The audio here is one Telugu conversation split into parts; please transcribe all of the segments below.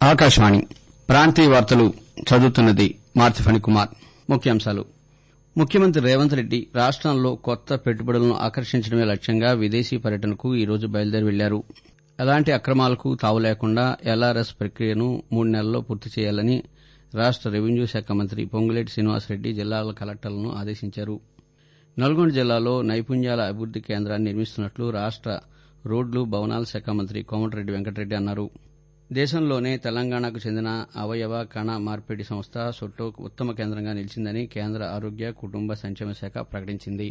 ఆకాశవాణి ప్రాంతీయ వార్తలు చదువుతున్నది మార్తి ఫణికుమార్. ముఖ్యాంశాలు. ముఖ్యమంత్రి రేవంత్ రెడ్డి రాష్టంలో కొత్త పెట్టుబడులను ఆకర్షించడమే లక్ష్యంగా విదేశీ పర్యటనకు ఈ రోజు బయలుదేరి వెళ్లారు. ఎలాంటి అక్రమాలకు తావు లేకుండా ఎల్ఆర్ఎస్ ప్రక్రియను 3 నెలల్లో పూర్తి చేయాలని రాష్ట రెవెన్యూ శాఖ మంత్రి పొంగులేటి శ్రీనివాసరెడ్డి జిల్లాల కలెక్టర్లను ఆదేశించారు. నల్గొండ జిల్లాలో నైపుణ్యాల అభివృద్ది కేంద్రాన్ని నిర్మిస్తున్నట్లు రాష్ట రోడ్లు భవనాల శాఖ మంత్రి కోమటిరెడ్డి వెంకటరెడ్డి అన్నారు. దేశంలోనే తెలంగాణకు చెందిన అవయవ కణ మార్పిడి సంస్థ సొట్టో ఉత్తమ కేంద్రంగా నిలిచిందని కేంద్ర ఆరోగ్య కుటుంబ సంక్షేమ శాఖ ప్రకటించింది.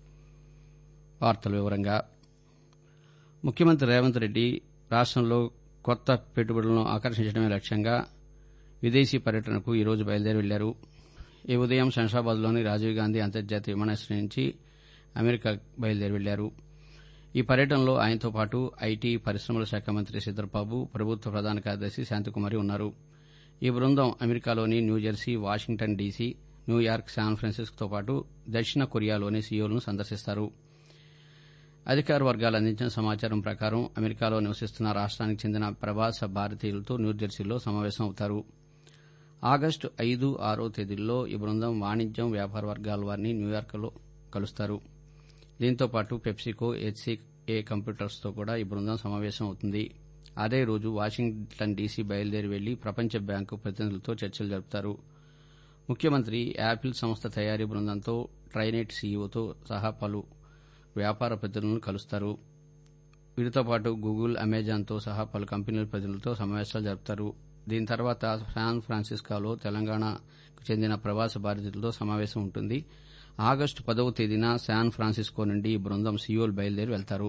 ముఖ్యమంత్రి రేవంత్ రెడ్డి రాష్టంలో కొత్త పెట్టుబడులను ఆకర్షించడమే లక్ష్యంగా విదేశీ పర్యటనకు ఈ రోజు బయలుదేరి వెళ్లారు. ఈ ఉదయం శంషాబాద్లోని రాజీవ్ గాంధీ అంతర్జాతీయ విమానాశ్రయం నుంచి అమెరికా బయలుదేరి వెళ్లారు. ఈ పర్యటనలో ఆయనతో పాటు ఐటీ పరిశ్రమల శాఖ మంత్రి శ్రీధర్బాబు, ప్రభుత్వ ప్రధాన కార్యదర్శి శాంతికుమారి ఉన్నారు. ఈ బృందం అమెరికాలోని New Jersey, Washington DC, New York, San ఫ్రాన్సిస్కోతో పాటు దక్షిణ కొరియాలోని సియోల్ను సందర్శిస్తారు. అధికార వర్గాలు అందించిన సమాచారం ప్రకారం అమెరికాలో నివసిస్తున్న రాష్ట్రానికి చెందిన ప్రవాస భారతీయులతో న్యూజెర్సీలో సమావేశం అవుతారు. ఆగస్టు 5, 6 తేదీల్లో ఈ బృందం వాణిజ్యం, వ్యాపార వర్గాల వారిని న్యూయార్క్లో కలుస్తారు. దీంతో పాటు పెప్సికో, హెచ్సీఏ కంప్యూటర్స్తో కూడా ఈ బృందం సమావేశం అవుతుంది. అదే రోజు వాషింగ్టన్ డీసీ బయలుదేరి వెళ్లి ప్రపంచ బ్యాంకు ప్రతినిధులతో చర్చలు జరుపుతారు. ముఖ్యమంత్రి యాపిల్ సంస్థ తయారీ బృందంతో, ట్రైనెట్ సీఈఓతో సహా పలు వ్యాపార ప్రతినిధులను కలుస్తారు. వీరితో పాటు గూగుల్, అమెజాన్తో సహా పలు కంపెనీల ప్రతినిధులతో సమావేశాలు జరుపుతారు. దీని తర్వాత శాన్ ఫ్రాన్సిస్కోలో తెలంగాణకు చెందిన ప్రవాస భారతీయులతో సమావేశం ఉంటుంది. ఆగస్టు 10వ తేదీన శాన్ ఫ్రాన్సిస్కో నుండి ఈ బృందం సియోల్ బయలుదేరి వెళ్తారు.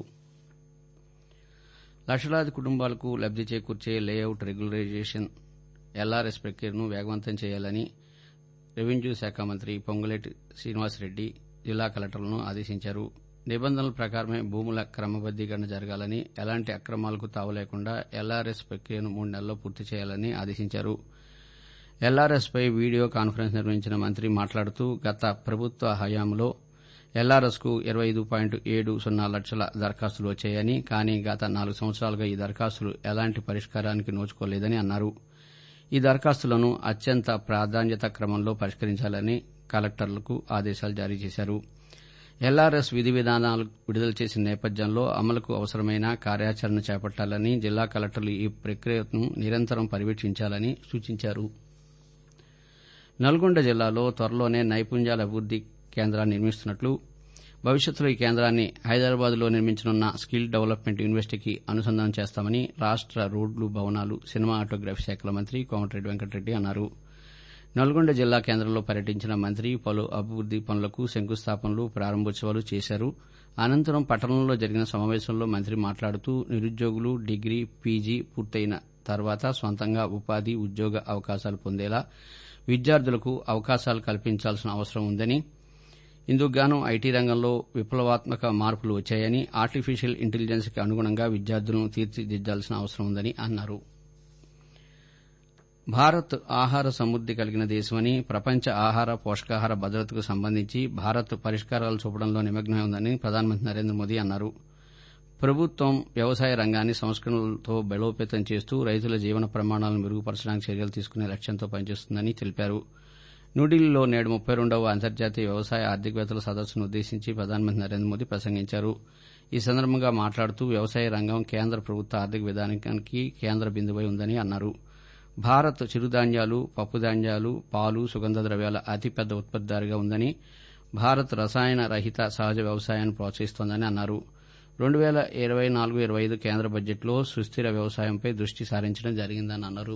లక్షలాది కుటుంబాలకు లబ్ది చేకూర్చే లేఅవుట్ రెగ్యులరైజేషన్ ఎల్ఆర్ఎస్ ప్రక్రియను వేగవంతం చేయాలని రెవెన్యూ శాఖ మంత్రి పొంగులేటి శ్రీనివాసరెడ్డి జిల్లా కలెక్టర్లను ఆదేశించారు. నిబంధనల ప్రకారమే భూముల క్రమబద్దీకరణ జరగాలని, ఎలాంటి అక్రమాలకు తావు లేకుండా ఎల్ఆర్ఎస్ ప్రక్రియను 3 నెలల్లో పూర్తి చేయాలని ఆదేశించారు. ఎల్ఆర్ఎస్పై వీడియో కాన్ఫరెన్స్ నిర్వహించిన మంత్రి మాట్లాడుతూ గత ప్రభుత్వ హయాంలో ఎల్ఆర్ఎస్కు 25.70 లక్షల దరఖాస్తులు వచ్చాయని, కానీ గత 4 సంవత్సరాలుగా ఈ దరఖాస్తులు ఎలాంటి పరిష్కారానికి నోచుకోలేదని అన్నారు. ఈ దరఖాస్తులను అత్యంత ప్రాధాన్యత క్రమంలో పరిష్కరించాలని కలెక్టర్లకు ఆదేశాలు జారీ చేశారు. ఎల్ఆర్ఎస్ విధి విధానాలు విడుదల చేసిన నేపథ్యంలో అమలుకు అవసరమైన కార్యాచరణ చేపట్టాలని జిల్లా కలెక్టర్లు ఈ ప్రక్రియను నిరంతరం పర్యవేక్షించాలని సూచించారు. నల్గొండ జిల్లాలో త్వరలోనే నైపుణ్యాల అభివృద్ది కేంద్రాన్ని నిర్మిస్తున్నట్లు, భవిష్యత్తులో ఈ కేంద్రాన్ని హైదరాబాద్లో నిర్మించనున్న స్కిల్ డెవలప్మెంట్ యూనివర్సిటీకి అనుసంధానం చేస్తామని రాష్ట రోడ్లు భవనాలు సినిమాటోగ్రఫీ శాఖల మంత్రి కోమటిరెడ్డి వెంకటరెడ్డి అన్నారు. నల్గొండ జిల్లా కేంద్రంలో పర్యటించిన మంత్రి పలు అభివృద్ది పనులకు శంకుస్థాపనలు, ప్రారంభోత్సవాలు చేశారు. అనంతరం పట్టణంలో జరిగిన సమావేశంలో మంత్రి మాట్లాడుతూ నిరుద్యోగులు డిగ్రీ, పీజీ పూర్తయిన తర్వాత స్వంతంగా ఉపాధి, ఉద్యోగ అవకాశాలు పొందేలా విద్యార్థులకు అవకాశాలు కల్పించాల్సిన అవసరం ఉందని, ఇందుకుగాను ఐటీ రంగంలో విప్లవాత్మక మార్పులు వచ్చాయని, ఆర్టిఫిషియల్ ఇంటెలిజెన్స్కి అనుగుణంగా విద్యార్థులను తీర్చిదిద్దాల్సిన అవసరం ఉందని అన్నారు. భారత్ ఆహార సమృద్ది కలిగిన దేశమని, ప్రపంచ ఆహార, పోషకాహార భద్రతకు సంబంధించి భారత్ పరిష్కారాలు చూపడంలో నిమగ్నమై ఉందని ప్రధానమంత్రి నరేంద్ర మోదీ అన్నారు. ప్రభుత్వం వ్యవసాయ రంగాన్ని సంస్కరణలతో బలోపేతం చేస్తూ రైతుల జీవన ప్రమాణాలను మెరుగుపరచడానికి చర్యలు తీసుకునే లక్ష్యంతో పనిచేస్తుందని తెలిపారు. న్యూఢిల్లీలో నేడు 32వ అంతర్జాతీయ వ్యవసాయ ఆర్థికవేత్తల సదస్సును ఉద్దేశించి ప్రధానమంత్రి నరేంద్ర మోదీ ప్రసంగించారు. ఈ సందర్భంగా మాట్లాడుతూ వ్యవసాయ రంగం కేంద్ర ప్రభుత్వ ఆర్థిక విధానానికి కేంద్ర బిందువై ఉందని అన్నారు. భారత్ చిరుధాన్యాలు, పప్పుధాన్యాలు, పాలు, సుగంధ ద్రవ్యాల అతిపెద్ద ఉత్పత్తిదారుగా ఉందని, భారత్ రసాయన రహిత సహజ వ్యవసాయాన్ని ప్రోత్సహిస్తోందని అన్నారు. 2024-25 కేంద్ర బడ్జెట్లో సుస్థిర వ్యవసాయంపై దృష్టి సారించడం జరిగిందని అన్నారు.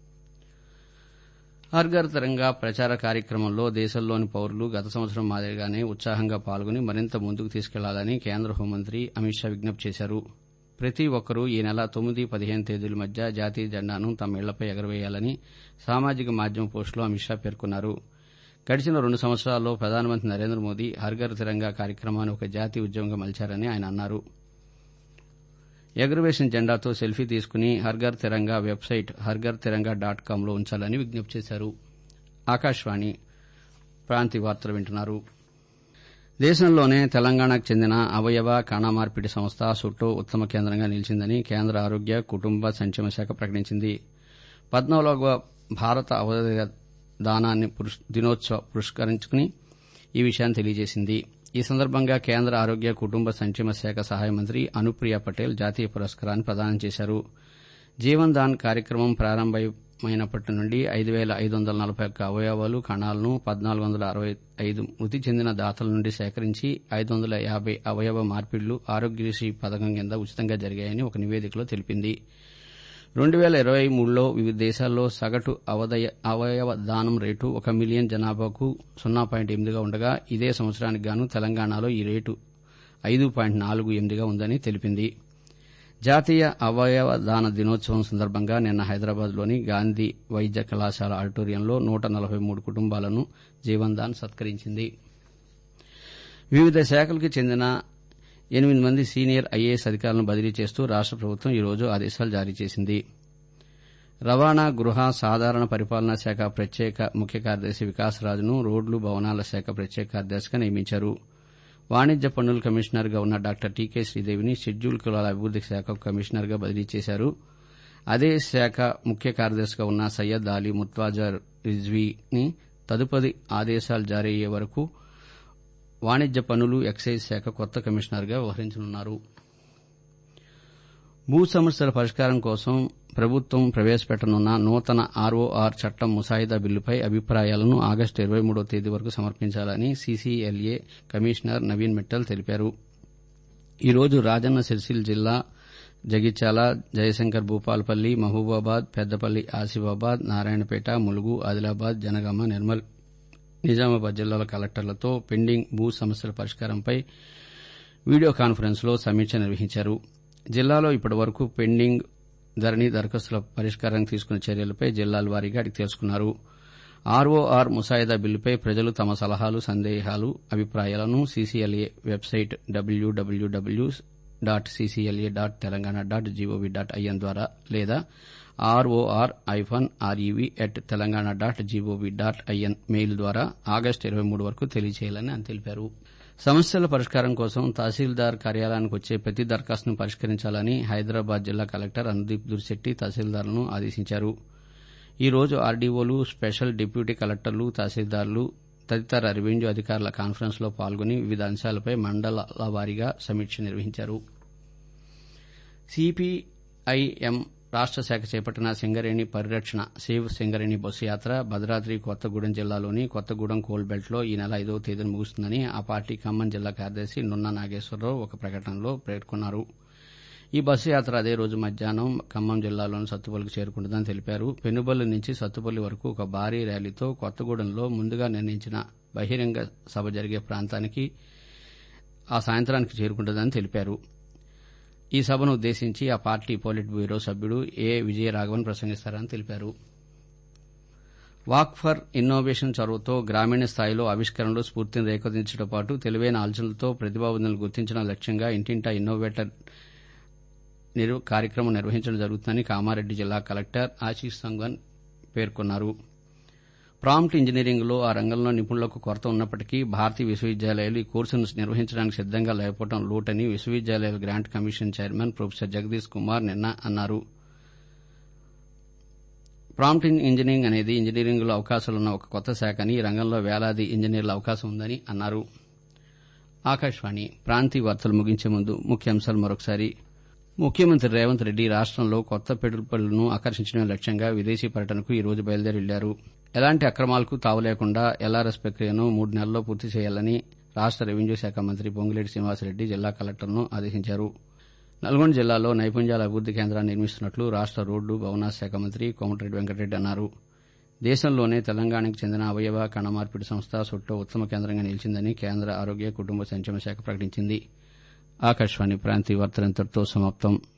హర్ ఘర్ తిరంగా ప్రచార కార్యక్రమంలో దేశంలోని పౌరులు గత సంవత్సరం మాదిరిగానే ఉత్సాహంగా పాల్గొని మరింత ముందుకు తీసుకెళ్లాలని కేంద్ర హోంమంత్రి అమిత్ షా విజ్ఞప్తి చేశారు. ప్రతి ఒక్కరూ ఈ నెల 9, 15 తేదీల మధ్య జాతీయ జెండాను తమ ఇళ్లపై ఎగురవేయాలని సామాజిక మాధ్యమ పోస్టులో అమిత్ షా పేర్కొన్నారు. గడిచిన 2 సంవత్సరాల్లో ప్రధానమంత్రి నరేంద్ర మోదీ హర్ ఘర్ తిరంగా కార్యక్రమాన్ని ఒక జాతీయ ఉద్యమంగా మలిచారని ఆయన అన్నారు. ఎగురవేసిన జెండాతో సెల్ఫీ తీసుకుని హర్ ఘర్ తిరంగా వెబ్సైట్ harghar-tiranga.com లో ఉంచాలని విజ్ఞప్తి చేశారు. ఆకాశవాణి ప్రాంతీయ వార్తలు వింటున్నారు. దేశంలోనే తెలంగాణకు చెందిన అవయవ కణ మార్పిడి సంస్థ సొట్టో ఉత్తమ కేంద్రంగా నిలిచిందని కేంద్ర ఆరోగ్య కుటుంబ సంక్షేమ శాఖ ప్రకటించింది. 14వ భారత అవయవ దానాన్ని దినోత్సవ పురస్కరించుకుని ఈ విషయాన్ని తెలియజేసింది. ఈ సందర్భంగా కేంద్ర ఆరోగ్య కుటుంబ సంక్షేమ శాఖ సహాయ మంత్రి అనుప్రియ పటేల్ జాతీయ పురస్కారాన్ని ప్రదానం చేశారు. జీవన్ దాన్ కార్యక్రమం ప్రారంభమైనప్పటి నుండి 5,541 అవయవాలు, కణాలను 1,465 మృతి చెందిన దాతల నుండి సేకరించి 550 అవయవ మార్పిళ్లు ఆరోగ్యశ్రీ పథకం కింద ఉచితంగా జరిగాయని ఒక నివేదికలో తెలిపింది. 2023లో వివిధ దేశాల్లో సగటు అవయవ దానం రేటు 1 మిలియన్ జనాభాకు 0.8గా ఉండగా ఇదే సంవత్సరానికి గాను తెలంగాణలో ఈ రేటు 5.48గా ఉందని తెలిపింది. జాతీయ అవయవ దాన దినోత్సవం సందర్భంగా నిన్న హైదరాబాద్లోని గాంధీ వైద్య కళాశాల ఆడిటోరియంలో 143 కుటుంబాలను జీవన్ దాన్ సత్కరించింది. వివిధ శాఖలకు చెందిన 8 మంది సీనియర్ ఐఏఎస్ అధికారులను బదిలీ చేస్తూ రాష్ట ప్రభుత్వం ఈ రోజు ఆదేశాలు జారీ చేసింది. రవాణా, గృహ, సాధారణ పరిపాలనా శాఖ ప్రత్యేక ముఖ్య కార్యదర్శి వికాసరాజును రోడ్లు, భవనాల శాఖ ప్రత్యేక కార్యదర్శిగా నియమించారు. వాణిజ్య పన్నుల కమిషనర్గా ఉన్న డాక్టర్ టీకే శ్రీదేవిని షెడ్యూల్ కులాల అభివృద్ది శాఖకు కమిషనర్గా బదిలీ చేశారు. అదే శాఖ ముఖ్య కార్యదర్శిగా ఉన్న సయ్యద్ అలీ ముర్తజా రిజ్వీని తదుపరి ఆదేశాలు జారీ అయ్యే వరకు వాణిజ్య పన్నులు, ఎక్సైజ్ శాఖ కొత్త కమిషనర్గా వ్యవహరించనున్నారు. భూ సమస్యల పరిష్కారం కోసం ప్రభుత్వం ప్రవేశపెట్టనున్న నూతన ఆర్ఓఆర్ చట్టం ముసాయిదా బిల్లుపై అభిప్రాయాలను ఆగస్టు 23వ తేదీ వరకు సమర్పించాలని సీసీఎల్ఏ కమిషనర్ నవీన్ మిట్టల్ తెలిపారు. ఈ రోజు రాజన్న సిరిసిల్ల జిల్లా జగిత్యాల, జయశంకర్ భూపాలపల్లి, మహబూబాబాద్, పెద్దపల్లి, ఆసిఫాబాద్, నారాయణపేట, ములుగు, ఆదిలాబాద్, జనగామ, నిర్మల్, నిజామాబాద్ జిల్లాల కలెక్టర్లతో పెండింగ్ భూ సమస్యల పరిష్కారంపై వీడియో కాన్ఫరెన్స్లో సమీక్ష నిర్వహించారు. జిల్లాలో ఇప్పటివరకు పెండింగ్ ధరణి దరఖాస్తుల పరిష్కారానికి తీసుకున్న చర్యలపై జిల్లాల వారీగా అడిగి తెలుసుకున్నారు. ఆర్ఓఆర్ ముసాయిదా బిల్లుపై ప్రజలు తమ సలహాలు, సందేహాలు, అభిప్రాయాలను సీసీఎల్ఏ వెబ్సైట్ www.ccla.telangaana.gov.in ద్వారా లేదా ror-rev@telangana.gov.in మెయిల్ ద్వారా ఆగస్టు 23 వరకు తెలియజేయాలని ఆయన తెలిపారు. సమస్యల పరిష్కారం కోసం తహసీల్దార్ కార్యాలయానికి వచ్చే ప్రతి దరఖాస్తును పరిష్కరించాలని హైదరాబాద్ జిల్లా కలెక్టర్ అనుదీప్ దురిశెట్టి తహసీల్దార్లను ఆదేశించారు. ఈ రోజు ఆర్డీఓలు, స్పెషల్ డిప్యూటీ కలెక్టర్లు, తహసీల్దార్లు తదితర రెవెన్యూ అధికారుల కాన్ఫరెన్స్లో పాల్గొని వివిధ అంశాలపై మండలాల వారీగా సమీక్ష నిర్వహించారు. సిపిఐఎం రాష్ట శాఖ చేపట్టిన సింగరేణి పరిరక్షణ సేవ్ సింగరేణి బస్సు యాత్ర భద్రాద్రి కొత్తగూడెం జిల్లాలోని కొత్తగూడెం కోల్ బెల్ట్లో ఈ నెల 5వ తేదీన ముగుస్తుందని ఆ పార్టీ ఖమ్మం జిల్లా కార్యదర్శి నున్న నాగేశ్వరరావు ఒక ప్రకటనలో పేర్కొన్నారు. ఈ బస్సు యాత్ర అదే రోజు మధ్యాహ్నం ఖమ్మం జిల్లాలోని సత్తుపల్లికి చేరుకుంటుందని తెలిపారు. పెనుబల్లి నుంచి సత్తుపల్లి వరకు ఒక భారీ ర్యాలీతో కొత్తగూడెంలో ముందుగా నిర్ణయించిన బహిరంగ సభ జరిగే ప్రాంతానికి ఆ సాయంత్రానికి చేరుకుంటుందని తెలిపారు. ఈ సభను ఉద్దేశించి ఆ పార్టీ పోలిట్ బ్యూరో సభ్యుడు ఏ విజయరాఘవన్ ప్రసంగిస్తారని తెలిపారు. వాక్ ఫర్ ఇన్నోవేషన్ చొరవతో గ్రామీణ స్థాయిలో ఆవిష్కరణలు, స్ఫూర్తిని రేకొదించడంతో పాటు తెలివైన ఆలోచనలతో ప్రతిభావంతులను గుర్తించడం లక్ష్యంగా ఇంటింటా ఇన్నోవేటర్ కార్యక్రమం నిర్వహించడం జరుగుతుందని కామారెడ్డి జిల్లా కలెక్టర్ ఆశీష్ సంగన్ పేర్కొన్నారు. ప్రాంప్ట్ ఇంజనీరింగ్లో ఆ రంగంలో నిపుణులకు కొరత ఉన్నప్పటికీ భారతీయ విశ్వవిద్యాలయాలు ఈ కోర్సును నిర్వహించడానికి సిద్దంగా లేకపోవడం లోటని విశ్వవిద్యాలయాల grant commission chairman professor Jagdish Kumar నిన్న అన్నారు. ప్రాంప్ట్ ఇంజనీరింగ్ అనేది ఇంజనీరింగ్లో అవకాశాలున్న ఒక కొత్త శాఖ అని, ఈ రంగంలో వేలాది ఇంజనీర్ల అవకాశం ఉందని అన్నారు. ఆకాశవాణి ప్రాంతీయ వార్తలు ముగించే ముందు ముఖ్యాంశాలు మరొకసారి. ముఖ్యమంత్రి రేవంత్ రెడ్డి రాష్టంలో కొత్త పెట్టుబడులను ఆకర్షించడమే లక్ష్యంగా విదేశీ పర్యటనకు ఈ రోజు బయలుదేరి వెళ్లారు. ఎలాంటి అక్రమాలకు తావు లేకుండా ఎల్ఆర్ఎస్ ప్రక్రియను 3 నెలల్లో పూర్తి చేయాలని రాష్ట రెవెన్యూ శాఖ మంత్రి పొంగులేటి శ్రీనివాసరెడ్డి జిల్లా కలెక్టర్ను ఆదేశించారు. నల్గొండ జిల్లాలో నైపుణ్యాల అభివృద్ది కేంద్రాన్ని నిర్మిస్తున్నట్లు రాష్ట రోడ్డు, భవనాల శాఖ మంత్రి కోమటిరెడ్డి వెంకటరెడ్డి అన్నారు. దేశంలోనే తెలంగాణకు చెందిన అవయవ కణ మార్పిడి సంస్థ సొట్టో ఉత్తమ కేంద్రంగా నిలిచిందని కేంద్ర ఆరోగ్య కుటుంబ సంక్షేమ శాఖ ప్రకటించింది. ఆకాశవాణి ప్రాంతీయ వార్తలు ఇంతటితో సమాప్తం.